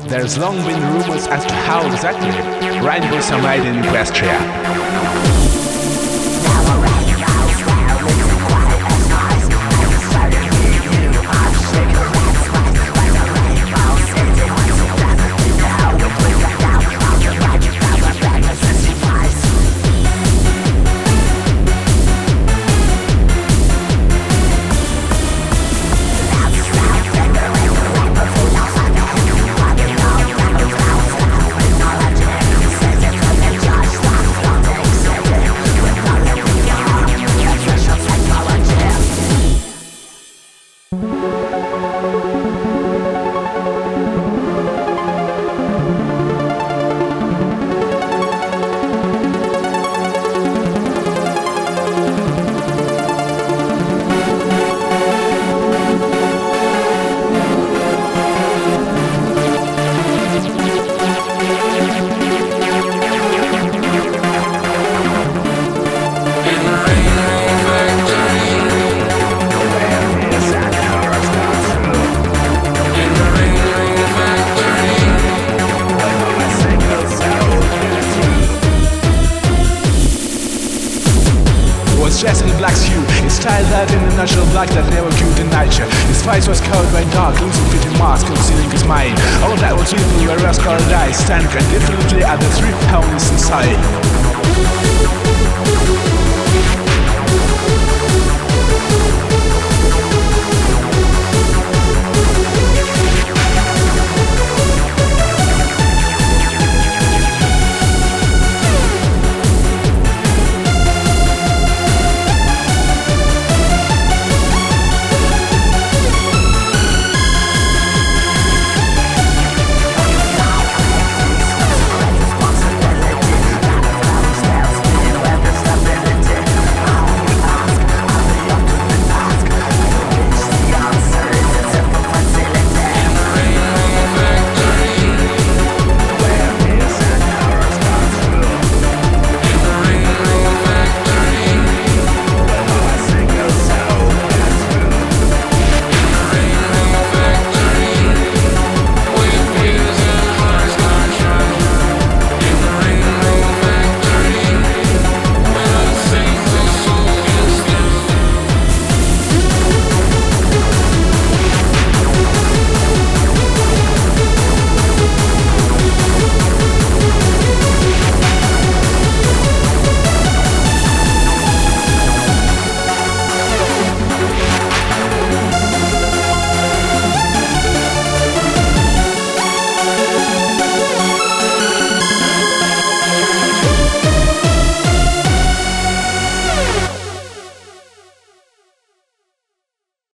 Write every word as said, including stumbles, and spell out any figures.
There's long been rumors as to how exactly rainbows are made in Equestria. Dressed in a black hue, his style that in a natural black that never cued in nature. His face was covered by dark, loosely fitting mask, concealing his mind. All that was beautiful, where rose-colored eyes stand differently at the three ponies inside.